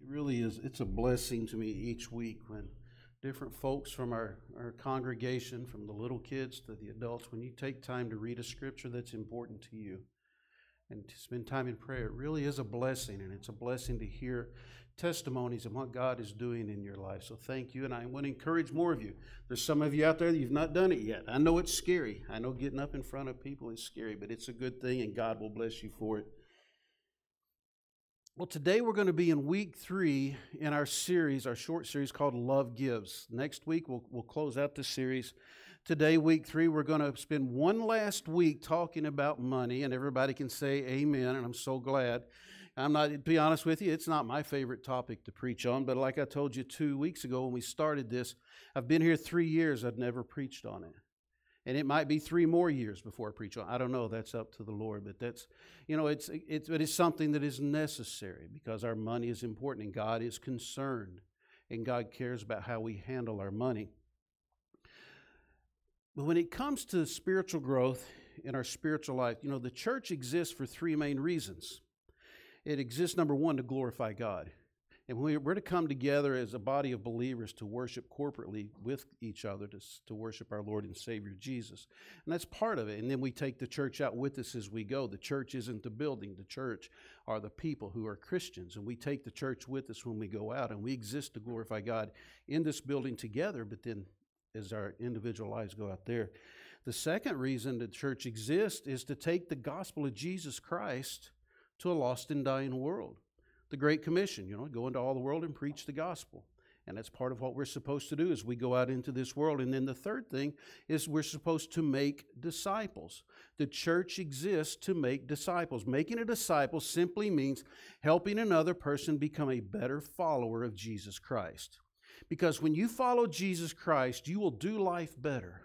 really is, it's a blessing to me each week when different folks from our congregation, from the little kids to the adults, when you take time to read a scripture that's important to you and to spend time in prayer, it really is a blessing, and it's a blessing to hear testimonies of what God is doing in your life. So thank you, and I want to encourage more of you. There's some of you out there that you've not done it yet. I know it's scary. I know getting up in front of people is scary, but it's a good thing, and God will bless you for it. Well, today we're going to be in week 3 in our series, our short series called Love Gives. Next week we'll close out this series. Today, week 3, we're going to spend one last week talking about money, and everybody can say amen, and I'm so glad. To be honest with you, it's not my favorite topic to preach on, but like I told you 2 weeks ago when we started this, I've been here 3 years, I've never preached on it. And it might be 3 more years before I preach on it. I don't know, that's up to the Lord, but that's, it's something that is necessary because our money is important and God is concerned and God cares about how we handle our money. But when it comes to spiritual growth in our spiritual life, the church exists for 3 main reasons. It exists, number 1, to glorify God. And we're to come together as a body of believers to worship corporately with each other, to worship our Lord and Savior Jesus. And that's part of it. And then we take the church out with us as we go. The church isn't the building. The church are the people who are Christians. And we take the church with us when we go out. And we exist to glorify God in this building together, but then as our individual lives go out there. The second reason the church exists is to take the gospel of Jesus Christ to a lost and dying world. The Great Commission, go into all the world and preach the gospel. And that's part of what we're supposed to do as we go out into this world. And then the third thing is we're supposed to make disciples. The church exists to make disciples. Making a disciple simply means helping another person become a better follower of Jesus Christ. Because when you follow Jesus Christ, you will do life better.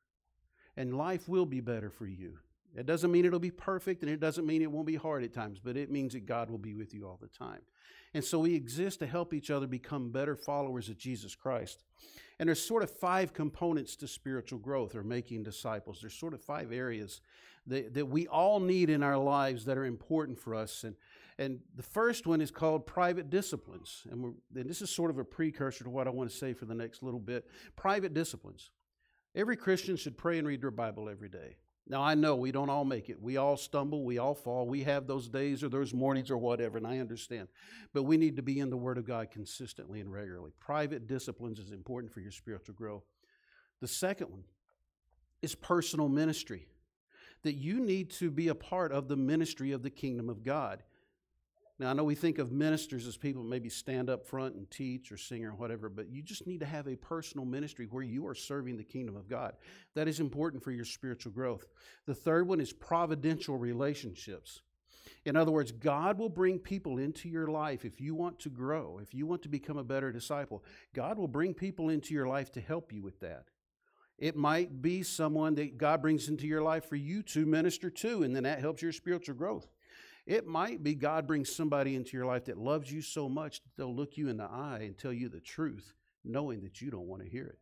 And life will be better for you. It doesn't mean it'll be perfect, and it doesn't mean it won't be hard at times, but it means that God will be with you all the time. And so we exist to help each other become better followers of Jesus Christ. And there's sort of 5 components to spiritual growth or making disciples. There's sort of 5 areas that we all need in our lives that are important for us. And the first one is called private disciplines. And this is sort of a precursor to what I want to say for the next little bit. Private disciplines. Every Christian should pray and read their Bible every day. Now, I know we don't all make it. We all stumble. We all fall. We have those days or those mornings or whatever, and I understand. But we need to be in the Word of God consistently and regularly. Private disciplines is important for your spiritual growth. The second one is personal ministry, that you need to be a part of the ministry of the kingdom of God. Now, I know we think of ministers as people maybe stand up front and teach or sing or whatever, but you just need to have a personal ministry where you are serving the kingdom of God. That is important for your spiritual growth. The third one is providential relationships. In other words, God will bring people into your life if you want to grow, if you want to become a better disciple. God will bring people into your life to help you with that. It might be someone that God brings into your life for you to minister to, and then that helps your spiritual growth. It might be God brings somebody into your life that loves you so much that they'll look you in the eye and tell you the truth, knowing that you don't want to hear it.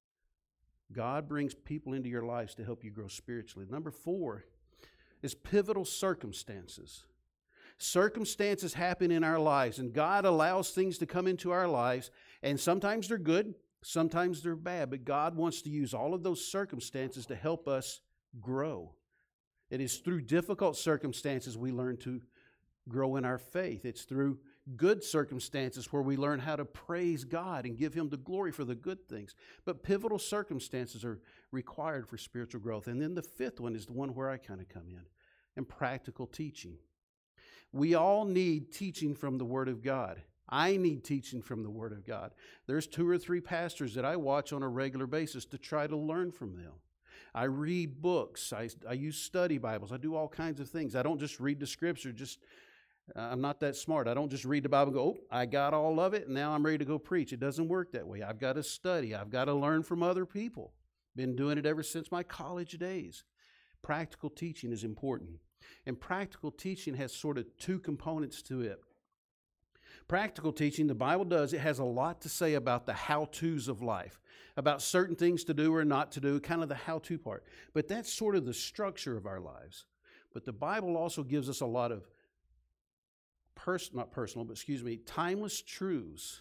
God brings people into your lives to help you grow spiritually. Number 4 is pivotal circumstances. Circumstances happen in our lives, and God allows things to come into our lives, and sometimes they're good, sometimes they're bad, but God wants to use all of those circumstances to help us grow. It is through difficult circumstances we learn to grow in our faith. It's through good circumstances where we learn how to praise God and give Him the glory for the good things. But pivotal circumstances are required for spiritual growth. And then the 5th one is the one where I kind of come in, and practical teaching. We all need teaching from the Word of God. I need teaching from the Word of God. There's 2 or 3 pastors that I watch on a regular basis to try to learn from them. I read books. I use study Bibles. I do all kinds of things. I don't just read the Scripture. I'm not that smart. I don't just read the Bible and go, oh, I got all of it, and now I'm ready to go preach. It doesn't work that way. I've got to study. I've got to learn from other people. Been doing it ever since my college days. Practical teaching is important. And practical teaching has sort of 2 components to it. Practical teaching, the Bible does, it has a lot to say about the how-tos of life, about certain things to do or not to do, kind of the how-to part. But that's sort of the structure of our lives. But the Bible also gives us a lot of timeless truths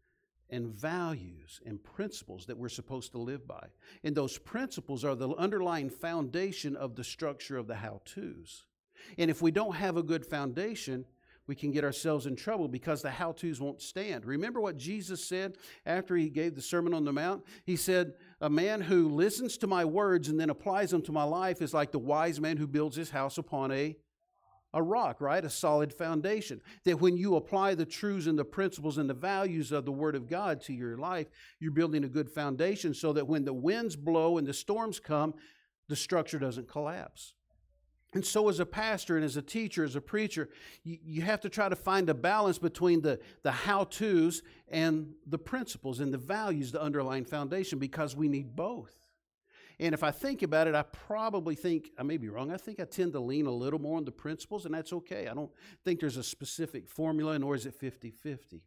and values and principles that we're supposed to live by. And those principles are the underlying foundation of the structure of the how-tos. And if we don't have a good foundation, we can get ourselves in trouble because the how-tos won't stand. Remember what Jesus said after he gave the Sermon on the Mount? He said, a man who listens to my words and then applies them to my life is like the wise man who builds his house upon a rock, right? A solid foundation. That when you apply the truths and the principles and the values of the Word of God to your life, you're building a good foundation so that when the winds blow and the storms come, the structure doesn't collapse. And so as a pastor and as a teacher, as a preacher, you have to try to find a balance between the how-tos and the principles and the values, the underlying foundation, because we need both. And if I think about it, I probably think, I may be wrong, I think I tend to lean a little more on the principles, and that's okay. I don't think there's a specific formula, nor is it 50-50.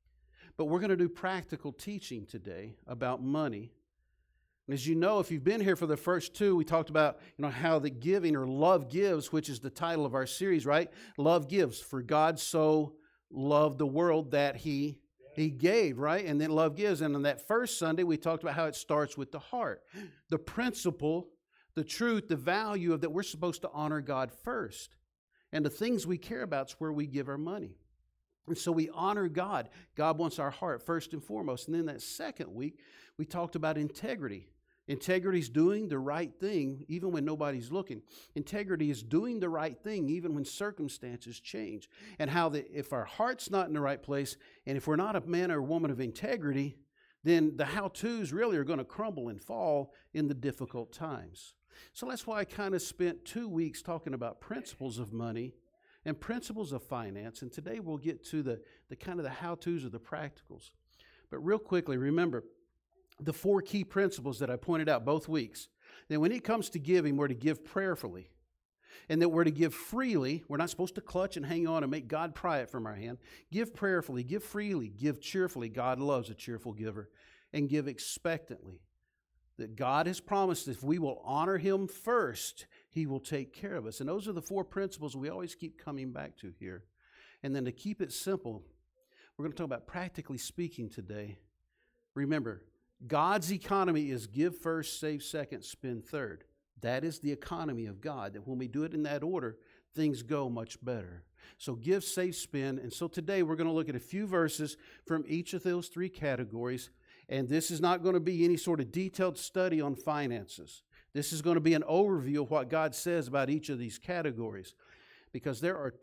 But we're going to do practical teaching today about money. And as you know, if you've been here for the first two, we talked about how the giving or love gives, which is the title of our series, right? Love gives. For God so loved the world that He gave, right? And then love gives. And on that first Sunday, we talked about how it starts with the heart. The principle, the truth, the value of that we're supposed to honor God first. And the things we care about is where we give our money. And so we honor God. God wants our heart first and foremost. And then that second week, we talked about integrity. Integrity is doing the right thing even when nobody's looking. Integrity is doing the right thing even when circumstances change. And how if our heart's not in the right place, and if we're not a man or a woman of integrity, then the how-tos really are going to crumble and fall in the difficult times. So that's why I kind of spent 2 weeks talking about principles of money and principles of finance. And today we'll get to the kind of the how-tos or the practicals. But real quickly, remember, the 4 key principles that I pointed out both weeks. That when it comes to giving, we're to give prayerfully. And that we're to give freely. We're not supposed to clutch and hang on and make God pry it from our hand. Give prayerfully, give freely, give cheerfully. God loves a cheerful giver. And give expectantly. That God has promised if we will honor Him first, He will take care of us. And those are the 4 principles we always keep coming back to here. And then to keep it simple, we're going to talk about practically speaking today. Remember, God's economy is give first, save second, spend third. That is the economy of God, that when we do it in that order, things go much better. So give, save, spend. And so today we're going to look at a few verses from each of those 3 categories. And this is not going to be any sort of detailed study on finances. This is going to be an overview of what God says about each of these categories. Because there are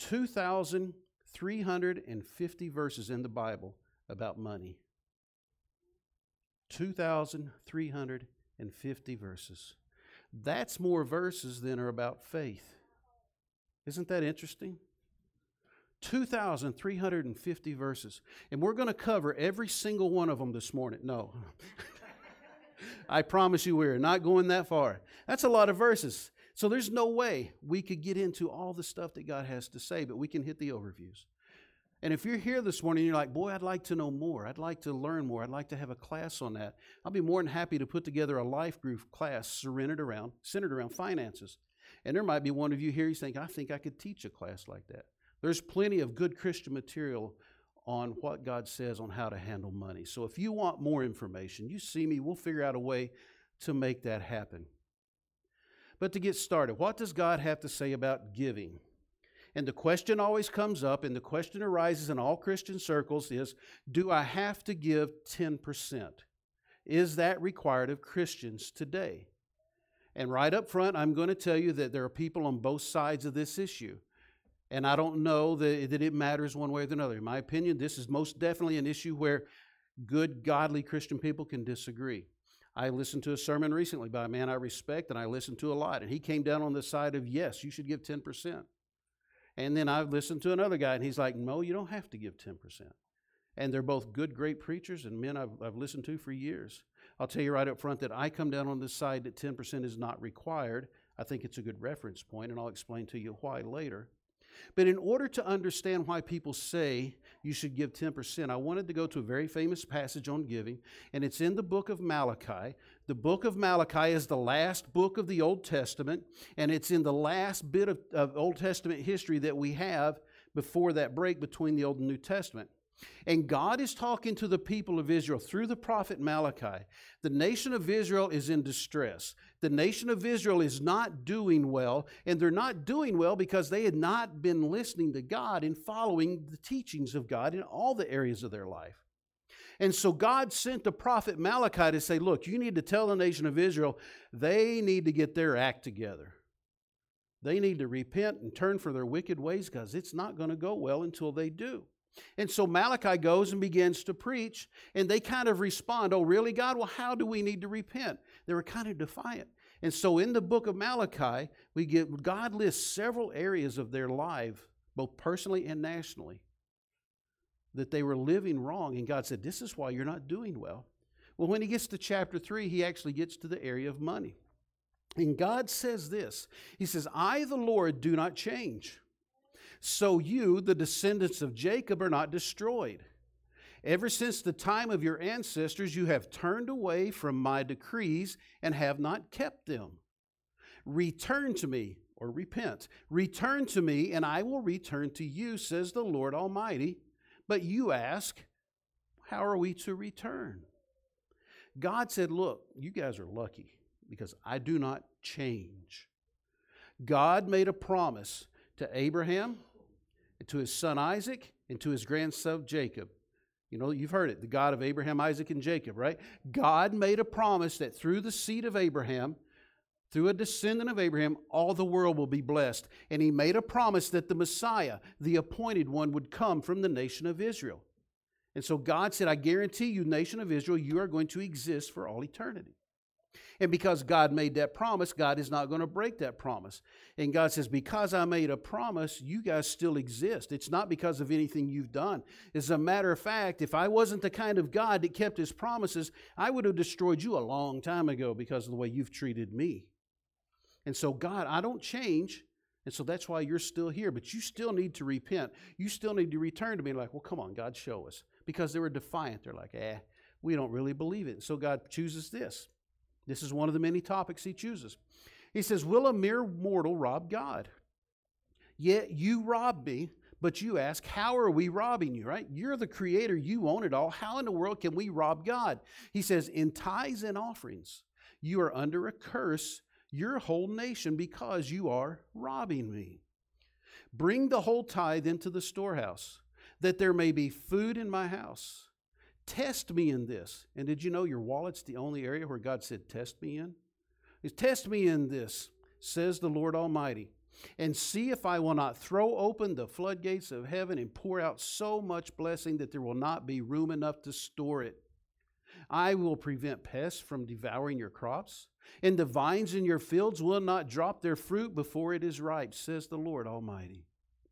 2,350 verses in the Bible about money. 2,350 verses. That's more verses than are about faith. Isn't that interesting? 2,350 verses. And we're going to cover every single one of them this morning. No. I promise you we're not going that far. That's a lot of verses. So there's no way we could get into all the stuff that God has to say, but we can hit the overviews. And if you're here this morning and you're like, boy, I'd like to know more. I'd like to learn more. I'd like to have a class on that. I'll be more than happy to put together a life group class centered around finances. And there might be one of you here who's thinking, I think I could teach a class like that. There's plenty of good Christian material on what God says on how to handle money. So if you want more information, you see me, we'll figure out a way to make that happen. But to get started, what does God have to say about giving? And the question always comes up, and the question arises in all Christian circles is, do I have to give 10%? Is that required of Christians today? And right up front, I'm going to tell you that there are people on both sides of this issue. And I don't know that it matters one way or another. In my opinion, this is most definitely an issue where good, godly Christian people can disagree. I listened to a sermon recently by a man I respect, and I listened to a lot. And he came down on the side of, yes, you should give 10%. And then I listened to another guy, and he's like, no, you don't have to give 10%. And they're both good, great preachers and men I've listened to for years. I'll tell you right up front that I come down on this side that 10% is not required. I think it's a good reference point, and I'll explain to you why later. But in order to understand why people say you should give 10%, I wanted to go to a very famous passage on giving, and it's in the book of Malachi. The book of Malachi is the last book of the Old Testament, and it's in the last bit of Old Testament history that we have before that break between the Old and New Testament. And God is talking to the people of Israel through the prophet Malachi. The nation of Israel is in distress. The nation of Israel is not doing well, and they're not doing well because they had not been listening to God and following the teachings of God in all the areas of their life. And so God sent the prophet Malachi to say, look, you need to tell the nation of Israel they need to get their act together. They need to repent and turn from their wicked ways because it's not going to go well until they do. And so Malachi goes and begins to preach, and they kind of respond, oh, really, God? Well, how do we need to repent? They were kind of defiant. And so in the book of Malachi, God lists several areas of their life, both personally and nationally, that they were living wrong. And God said, this is why you're not doing well. Well, when he gets to chapter 3, he actually gets to the area of money. And God says this. He says, I, the Lord, do not change. So you, the descendants of Jacob, are not destroyed. Ever since the time of your ancestors, you have turned away from my decrees and have not kept them. Return to me, or repent. Return to me, and I will return to you, says the Lord Almighty. But you ask, how are we to return? God said, look, you guys are lucky because I do not change. God made a promise to Abraham, to his son Isaac, and to his grandson Jacob. You know, you've heard it, the God of Abraham, Isaac, and Jacob, right? God made a promise that through the seed of Abraham, through a descendant of Abraham, all the world will be blessed. And he made a promise that the Messiah, the appointed one, would come from the nation of Israel. And so God said, I guarantee you, nation of Israel, you are going to exist for all eternity. And because God made that promise, God is not going to break that promise. And God says, because I made a promise, you guys still exist. It's not because of anything you've done. As a matter of fact, if I wasn't the kind of God that kept his promises, I would have destroyed you a long time ago because of the way you've treated me. And so, God, I don't change. And so that's why you're still here. But you still need to repent. You still need to return to me. Like, well, come on, God, show us. Because they were defiant. They're like, we don't really believe it. So God chooses this. This is one of the many topics he chooses. He says, will a mere mortal rob God? Yet you rob me, but you ask, how are we robbing you, right? You're the creator. You own it all. How in the world can we rob God? He says, in tithes and offerings, you are under a curse, your whole nation, because you are robbing me. Bring the whole tithe into the storehouse, that there may be food in my house. Test me in this. And did you know your wallet's the only area where God said, test me in? Test me in this, says the Lord Almighty, and see if I will not throw open the floodgates of heaven and pour out so much blessing that there will not be room enough to store it. I will prevent pests from devouring your crops, and the vines in your fields will not drop their fruit before it is ripe, says the Lord Almighty.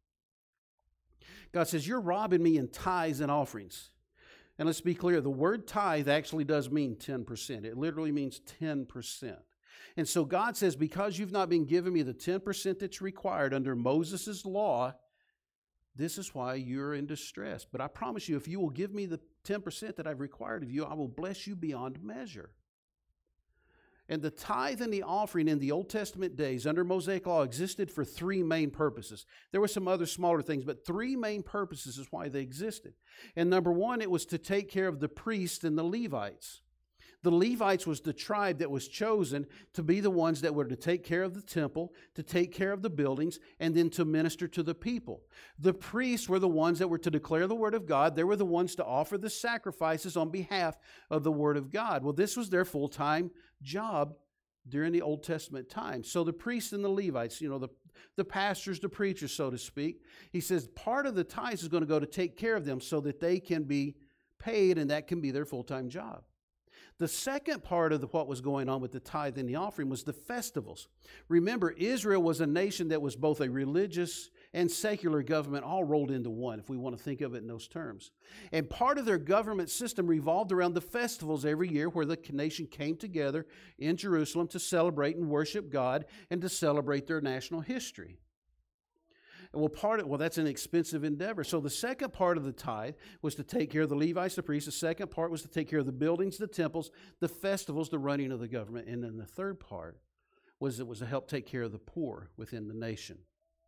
God says, you're robbing me in tithes and offerings. And let's be clear, the word tithe actually does mean 10%. It literally means 10%. And so God says, because you've not been giving me the 10% that's required under Moses' law, this is why you're in distress. But I promise you, if you will give me the 10% that I've required of you, I will bless you beyond measure. And the tithe and the offering in the Old Testament days under Mosaic law existed for three main purposes. There were some other smaller things, but three main purposes is why they existed. And number one, it was to take care of the priests and the Levites. The Levites was the tribe that was chosen to be the ones that were to take care of the temple, to take care of the buildings, and then to minister to the people. The priests were the ones that were to declare the word of God. They were the ones to offer the sacrifices on behalf of the word of God. Well, this was their full-time job during the Old Testament time. So the priests and the Levites, the pastors, the preachers, so to speak, he says part of the tithes is going to go to take care of them so that they can be paid, and that can be their full-time job. The second part of what was going on with the tithe and the offering was the festivals. Remember, Israel was a nation that was both a religious and secular government all rolled into one, if we want to think of it in those terms. And part of their government system revolved around the festivals every year where the nation came together in Jerusalem to celebrate and worship God and to celebrate their national history. Well, that's an expensive endeavor. So the second part of the tithe was to take care of the Levites, the priests. The second part was to take care of the buildings, the temples, the festivals, the running of the government. And then the third part was it was to help take care of the poor within the nation.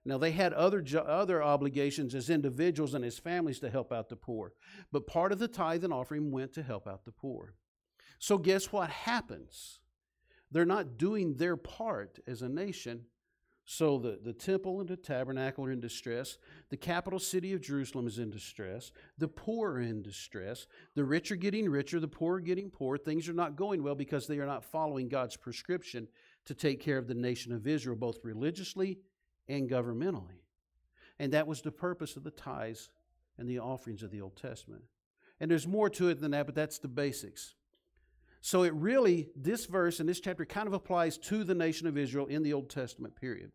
Now, they had other obligations as individuals and as families to help out the poor, but part of the tithe and offering went to help out the poor. So guess what happens? They're not doing their part as a nation, so the temple and the tabernacle are in distress. The capital city of Jerusalem is in distress. The poor are in distress. The rich are getting richer. The poor are getting poor. Things are not going well because they are not following God's prescription to take care of the nation of Israel, both religiously and governmentally. And that was the purpose of the tithes and the offerings of the Old Testament. And there's more to it than that, but that's the basics. So it really, this verse and this chapter kind of applies to the nation of Israel in the Old Testament period.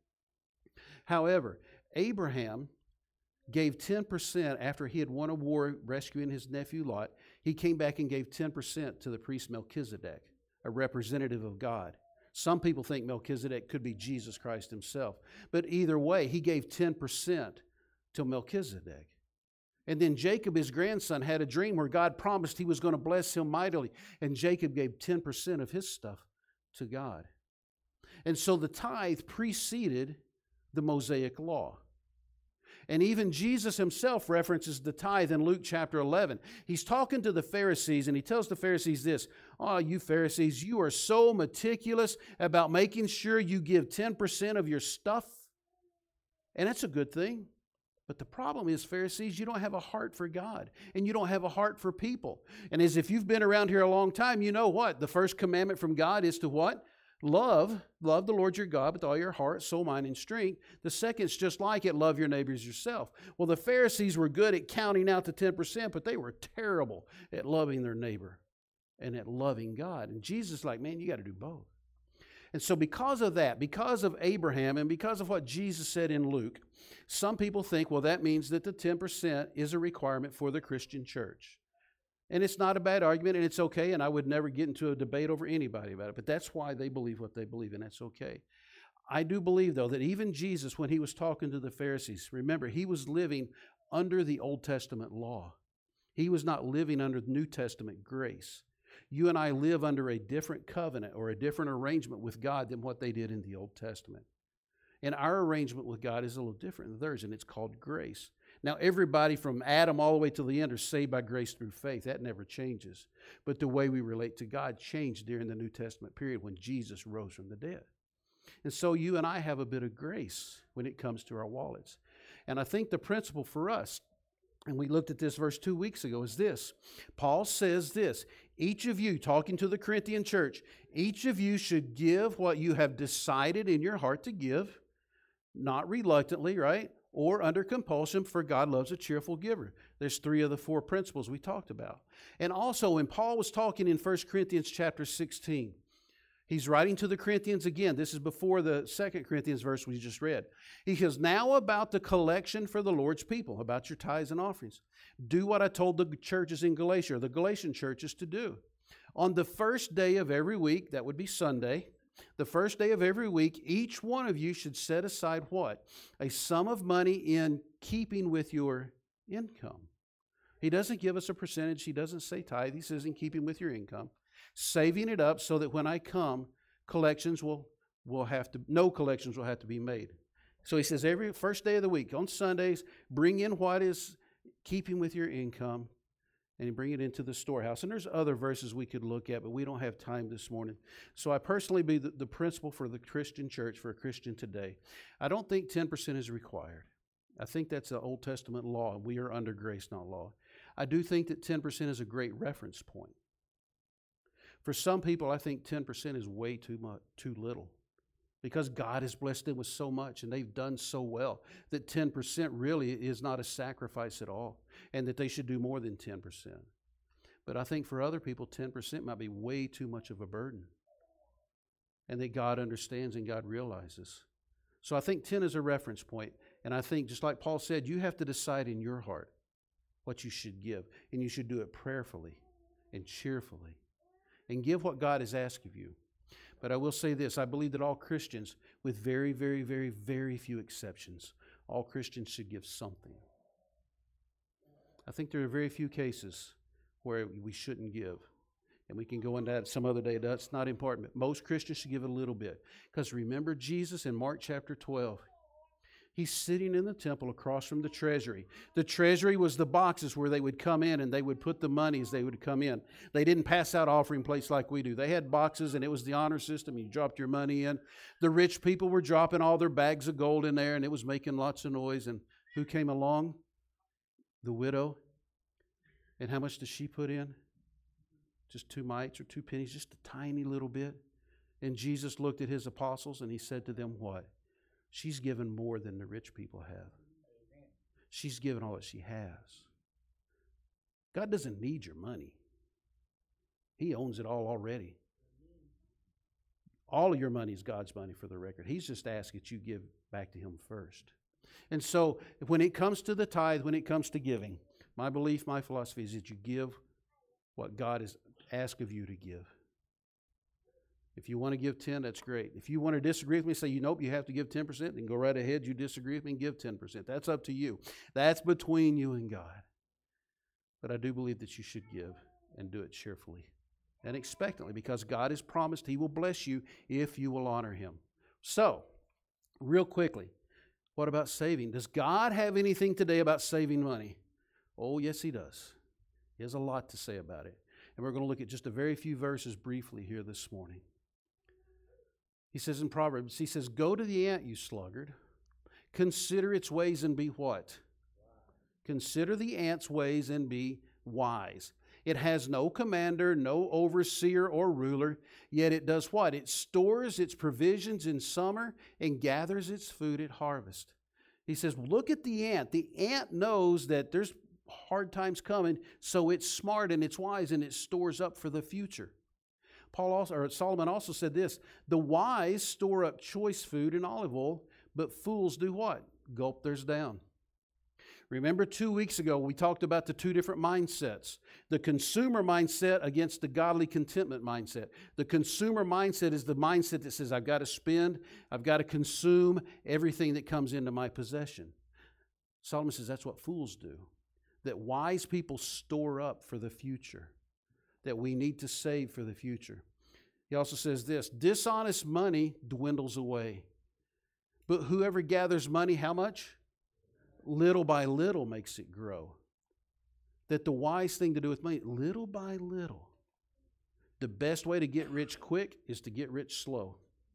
However, Abraham gave 10% after he had won a war rescuing his nephew Lot. He came back and gave 10% to the priest Melchizedek, a representative of God. Some people think Melchizedek could be Jesus Christ himself. But either way, he gave 10% to Melchizedek. And then Jacob, his grandson, had a dream where God promised he was going to bless him mightily. And Jacob gave 10% of his stuff to God. And so the tithe preceded the Mosaic law. And even Jesus himself references the tithe in Luke chapter 11. He's talking to the Pharisees, and he tells the Pharisees this: "Oh, you Pharisees, you are so meticulous about making sure you give 10% of your stuff." And that's a good thing. But the problem is, Pharisees, you don't have a heart for God, and you don't have a heart for people. And as if you've been around here a long time, you know what? The first commandment from God is to what? Love the Lord your God with all your heart, soul, mind, and strength. The second's just like it, love your neighbors yourself. Well, the Pharisees were good at counting out the 10%, but they were terrible at loving their neighbor and at loving God. And Jesus is like, man, you got to do both. And so because of that, because of Abraham, and because of what Jesus said in Luke, some people think, well, that means that the 10% is a requirement for the Christian church. And it's not a bad argument, and it's okay, and I would never get into a debate over anybody about it, but that's why they believe what they believe, and that's okay. I do believe, though, that even Jesus, when he was talking to the Pharisees, remember, he was living under the Old Testament law. He was not living under the New Testament grace. You and I live under a different covenant or a different arrangement with God than what they did in the Old Testament. And our arrangement with God is a little different than theirs, and it's called grace. Now, everybody from Adam all the way to the end are saved by grace through faith. That never changes. But the way we relate to God changed during the New Testament period when Jesus rose from the dead. And so you and I have a bit of grace when it comes to our wallets. And I think the principle for us, and we looked at this verse 2 weeks ago, is this. Paul says this: each of you, talking to the Corinthian church, each of you should give what you have decided in your heart to give, not reluctantly, right? Or under compulsion, for God loves a cheerful giver. There's 3 of the 4 principles we talked about. And also, when Paul was talking in 1 Corinthians chapter 16, he's writing to the Corinthians again. This is before the 2 Corinthians verse we just read. He says, now about the collection for the Lord's people, about your tithes and offerings. Do what I told the churches in Galatia, or the Galatian churches, to do. On the first day of every week, that would be Sunday, the first day of every week, each one of you should set aside what? A sum of money in keeping with your income. He doesn't give us a percentage. He doesn't say tithe. He says in keeping with your income. Saving it up so that when I come, no collections will have to be made. So he says every first day of the week, on Sundays, bring in what is keeping with your income, and bring it into the storehouse. And there's other verses we could look at, but we don't have time this morning. So I personally believe the principle for the Christian church, for a Christian today, I don't think 10% is required. I think that's an Old Testament law, and we are under grace, not law. I do think that 10% is a great reference point. For some people, I think 10% is way too much, too little, because God has blessed them with so much, and they've done so well that 10% really is not a sacrifice at all, and that they should do more than 10%. But I think for other people, 10% might be way too much of a burden, and that God understands and God realizes. So I think 10 is a reference point, and I think, just like Paul said, you have to decide in your heart what you should give, and you should do it prayerfully and cheerfully, and give what God has asked of you. But I will say this, I believe that all Christians, with very, very, very, very few exceptions, all Christians should give something. I think there are very few cases where we shouldn't give. And we can go into that some other day. That's not important. But most Christians should give a little bit. Because remember Jesus in Mark chapter 12. He's sitting in the temple across from the treasury. The treasury was the boxes where they would come in and they would put the money as they would come in. They didn't pass out offering plates like we do. They had boxes, and it was the honor system. You dropped your money in. The rich people were dropping all their bags of gold in there, and it was making lots of noise. And who came along? The widow. And how much does she put in? Just 2 mites or 2 pennies, just a tiny little bit. And Jesus looked at his apostles and he said to them, what? She's given more than the rich people have. She's given all that she has. God doesn't need your money. He owns it all already. All of your money is God's money, for the record. He's just asking that you give back to him first. And so when it comes to the tithe, when it comes to giving, my belief, my philosophy is that you give what God has asked of you to give. If you want to give 10, that's great. If you want to disagree with me, say, nope, you have to give 10%, then go right ahead. You disagree with me and give 10%. That's up to you. That's between you and God. But I do believe that you should give and do it cheerfully and expectantly, because God has promised he will bless you if you will honor him. So, real quickly, what about saving? Does God have anything today about saving money? Oh, yes, he does. He has a lot to say about it. And we're going to look at just a very few verses briefly here this morning. He says in Proverbs, he says, go to the ant, you sluggard. Consider its ways and be what? Consider the ant's ways and be wise. It has no commander, no overseer or ruler, yet it does what? It stores its provisions in summer and gathers its food at harvest. He says, look at the ant. The ant knows that there's hard times coming, so it's smart and it's wise and it stores up for the future. Solomon also said this, the wise store up choice food and olive oil, but fools do what? Gulp theirs down. Remember 2 weeks ago, we talked about the 2 different mindsets. The consumer mindset against the godly contentment mindset. The consumer mindset is the mindset that says, I've got to spend, I've got to consume everything that comes into my possession. Solomon says that's what fools do. That wise people store up for the future. That we need to save for the future. He also says this, dishonest money dwindles away. But whoever gathers money, how much? Little by little makes it grow. That the wise thing to do with money, little by little. The best way to get rich quick is to get rich slow.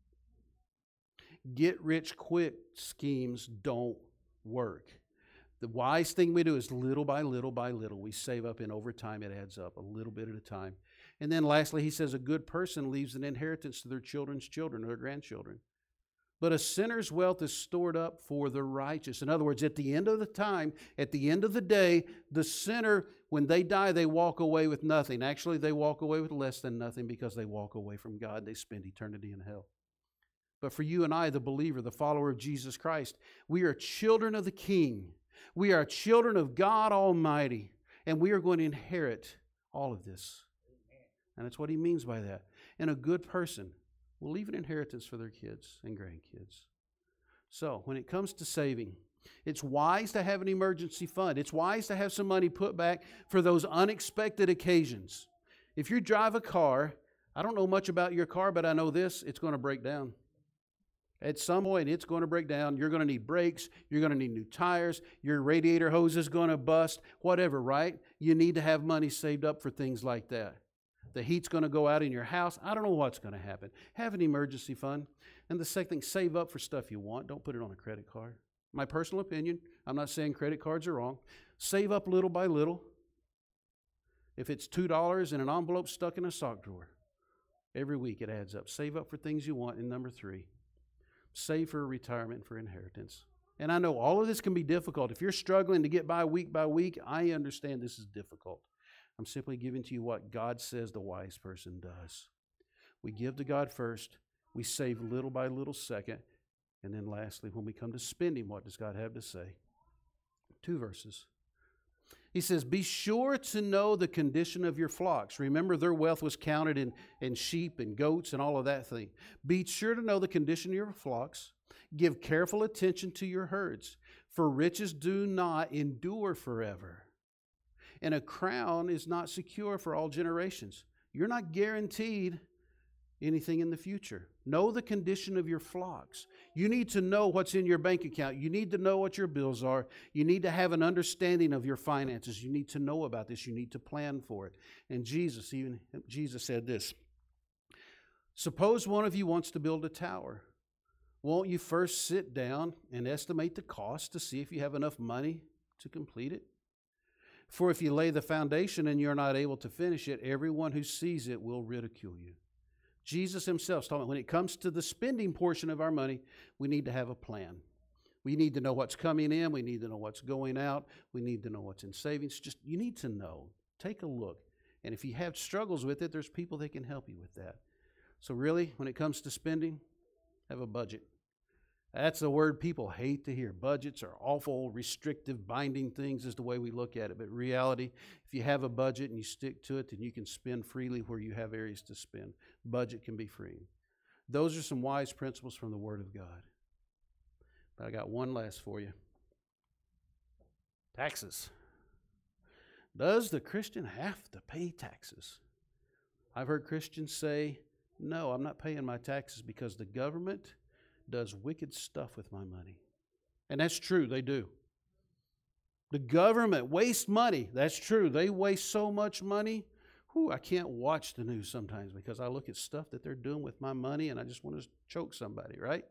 Get rich quick schemes don't work. The wise thing we do is little by little by little. We save up, and over time it adds up, a little bit at a time. And then lastly, he says a good person leaves an inheritance to their children's children or their grandchildren. But a sinner's wealth is stored up for the righteous. In other words, at the end of the time, at the end of the day, the sinner, when they die, they walk away with nothing. Actually, they walk away with less than nothing because they walk away from God. They spend eternity in hell. But for you and I, the believer, the follower of Jesus Christ, we are children of the King. We are children of God Almighty. And we are going to inherit all of this. And that's what he means by that. And a good person will leave an inheritance for their kids and grandkids. So, when it comes to saving, it's wise to have an emergency fund. It's wise to have some money put back for those unexpected occasions. If you drive a car, I don't know much about your car, but I know this, it's going to break down. At some point, it's going to break down. You're going to need brakes. You're going to need new tires. Your radiator hose is going to bust, whatever, right? You need to have money saved up for things like that. The heat's going to go out in your house. I don't know what's going to happen. Have an emergency fund. And the second thing, save up for stuff you want. Don't put it on a credit card. My personal opinion, I'm not saying credit cards are wrong. Save up little by little. If it's $2 in an envelope stuck in a sock drawer, every week it adds up. Save up for things you want. And number 3, save for retirement and for inheritance. And I know all of this can be difficult. If you're struggling to get by week, I understand this is difficult. I'm simply giving to you what God says the wise person does. We give to God first. We save little by little second. And then lastly, when we come to spending, what does God have to say? 2 verses. He says, be sure to know the condition of your flocks. Remember, their wealth was counted in sheep and goats and all of that thing. Be sure to know the condition of your flocks. Give careful attention to your herds, for riches do not endure forever. And a crown is not secure for all generations. You're not guaranteed, anything in the future. Know the condition of your flocks. You need to know what's in your bank account. You need to know what your bills are. You need to have an understanding of your finances. You need to know about this. You need to plan for it. And Jesus said this, suppose one of you wants to build a tower. Won't you first sit down and estimate the cost to see if you have enough money to complete it? For if you lay the foundation and you're not able to finish it, everyone who sees it will ridicule you. Jesus himself is talking about when it comes to the spending portion of our money, we need to have a plan. We need to know what's coming in. We need to know what's going out. We need to know what's in savings. You need to know. Take a look. And if you have struggles with it, there's people that can help you with that. So really, when it comes to spending, have a budget. That's a word people hate to hear. Budgets are awful, restrictive, binding things is the way we look at it. But in reality, if you have a budget and you stick to it, then you can spend freely where you have areas to spend. Budget can be free. Those are some wise principles from the Word of God. But I got one last for you. Taxes. Does the Christian have to pay taxes? I've heard Christians say, no, I'm not paying my taxes because the government does wicked stuff with my money. And that's true, they do. The government wastes money. That's true. They waste so much money. I can't watch the news sometimes because I look at stuff that they're doing with my money and I just want to choke somebody, right?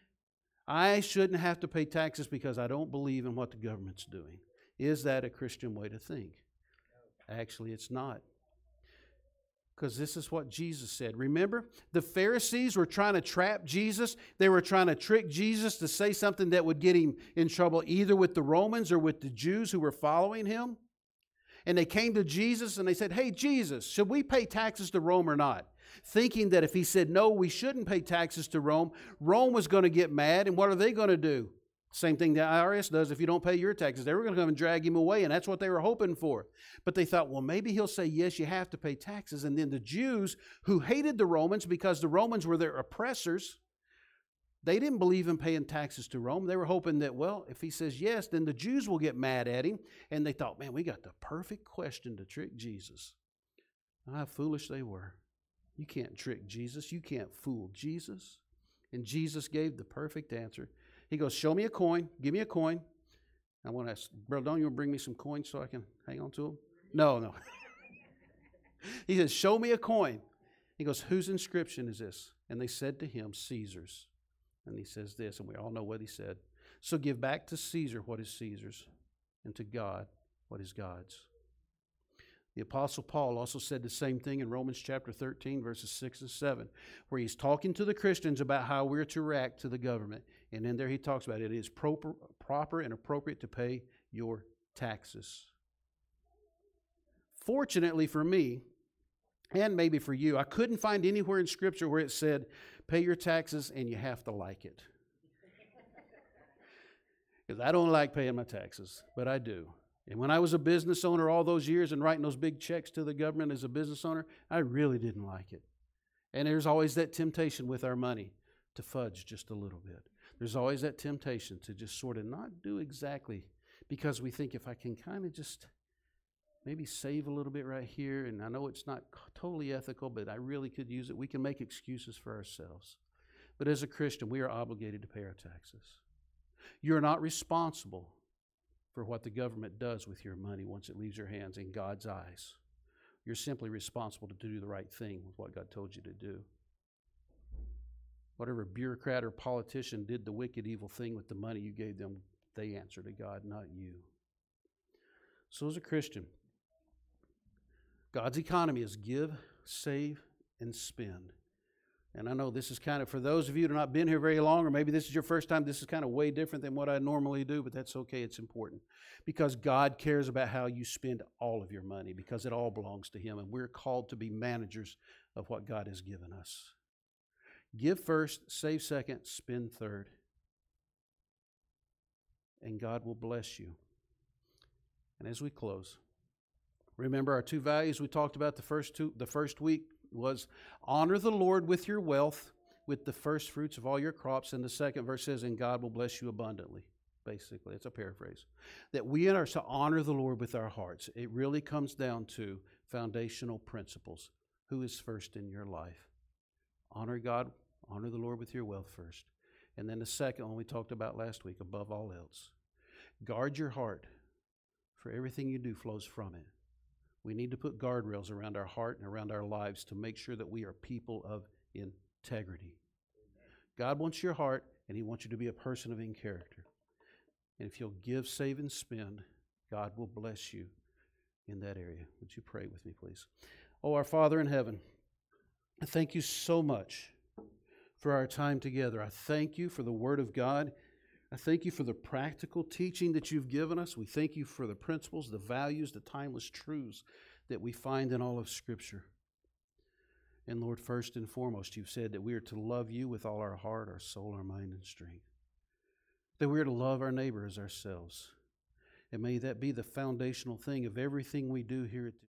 I shouldn't have to pay taxes because I don't believe in what the government's doing. Is that a Christian way to think? Actually, it's not. Because this is what Jesus said. Remember, the Pharisees were trying to trap Jesus. They were trying to trick Jesus to say something that would get him in trouble either with the Romans or with the Jews who were following him. And they came to Jesus and they said, hey, Jesus, should we pay taxes to Rome or not? Thinking that if he said, no, we shouldn't pay taxes to Rome, Rome was going to get mad. And what are they going to do? Same thing the IRS does if you don't pay your taxes. They were going to come and drag him away, and that's what they were hoping for. But they thought, well, maybe he'll say, yes, you have to pay taxes. And then the Jews, who hated the Romans because the Romans were their oppressors, they didn't believe in paying taxes to Rome. They were hoping that, well, if he says yes, then the Jews will get mad at him. And they thought, man, we got the perfect question to trick Jesus. How foolish they were. You can't trick Jesus. You can't fool Jesus. And Jesus gave the perfect answer. He goes, show me a coin. Give me a coin. I want to ask, Brother Don, you want to bring me some coins so I can hang on to them? No. He says, show me a coin. He goes, whose inscription is this? And they said to him, Caesar's. And he says this, and we all know what he said. So give back to Caesar what is Caesar's, and to God what is God's. The Apostle Paul also said the same thing in Romans chapter 13, verses 6 and 7, where he's talking to the Christians about how we're to react to the government. And in there he talks about it is proper and appropriate to pay your taxes. Fortunately for me, and maybe for you, I couldn't find anywhere in Scripture where it said, pay your taxes and you have to like it. Because I don't like paying my taxes, but I do. And when I was a business owner all those years and writing those big checks to the government as a business owner, I really didn't like it. And there's always that temptation with our money to fudge just a little bit. There's always that temptation to just sort of not do exactly, because we think if I can kind of just maybe save a little bit right here, and I know it's not totally ethical, but I really could use it. We can make excuses for ourselves. But as a Christian, we are obligated to pay our taxes. You're not responsible for what the government does with your money once it leaves your hands in God's eyes. You're simply responsible to do the right thing with what God told you to do. Whatever bureaucrat or politician did the wicked, evil thing with the money you gave them, they answer to God, not you. So as a Christian, God's economy is give, save, and spend. And I know this is kind of, for those of you who have not been here very long, or maybe this is your first time, this is kind of way different than what I normally do, but that's okay, it's important. Because God cares about how you spend all of your money, because it all belongs to Him, and we're called to be managers of what God has given us. Give first, save second, spend third. And God will bless you. And as we close, remember our two values we talked about the first week was honor the Lord with your wealth, with the first fruits of all your crops. And the second verse says, and God will bless you abundantly. Basically, it's a paraphrase. That we are to honor the Lord with our hearts. It really comes down to foundational principles. Who is first in your life? Honor God, honor the Lord with your wealth first. And then the second one we talked about last week, above all else. Guard your heart, for everything you do flows from it. We need to put guardrails around our heart and around our lives to make sure that we are people of integrity. God wants your heart, and He wants you to be a person of in character. And if you'll give, save, and spend, God will bless you in that area. Would you pray with me, please? Oh, our Father in heaven, I thank you so much for our time together. I thank you for the Word of God. I thank you for the practical teaching that you've given us. We thank you for the principles, the values, the timeless truths that we find in all of Scripture. And Lord, first and foremost, you've said that we are to love you with all our heart, our soul, our mind, and strength. That we are to love our neighbor as ourselves. And may that be the foundational thing of everything we do here at